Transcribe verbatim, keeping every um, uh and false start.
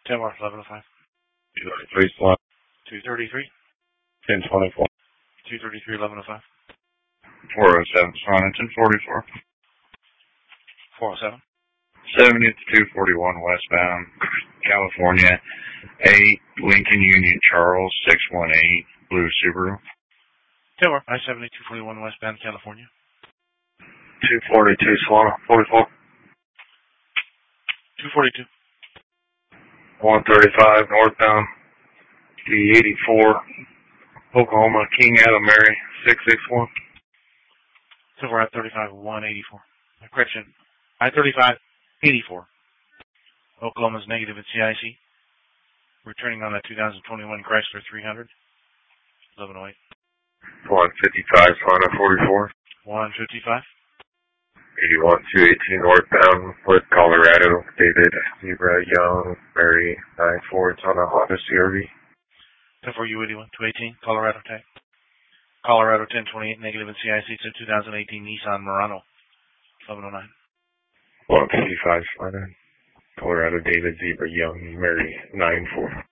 ten Mark, eleven oh five. two thirty-three, slot. two thirty-three. ten twenty-four. two thirty-three, eleven oh five. four oh seven, slot, ten forty-four. four oh seven. seventy to two forty-one westbound, California. eight, Lincoln Union Charles, six one eight, blue Subaru. ten Mark, I seventy, two forty-one westbound, California. two forty-two, Solana, forty-four. two forty-two. one thirty-five, northbound, D eighty-four, Oklahoma, King Adam Mary, six six one. So we're at thirty-five, one eighty-four. Correction, I thirty-five, eighty-four. Oklahoma's negative at C I C. Returning on that two thousand twenty-one Chrysler three hundred. eleven oh eight. one fifty-five, Solana, forty-four. one fifty-five. eighty-one, two eighteen, northbound, with Colorado, David, Zebra, Young, Mary, nine four, it's on a Honda C R V. ten four U eighty-one, two eighteen, Colorado tag. Colorado ten twenty-eight, negative at C I C, so two thousand eighteen Nissan Murano, eleven oh nine. one fifty-five, Solana, Colorado, David, Zebra, Young, Mary, nine four.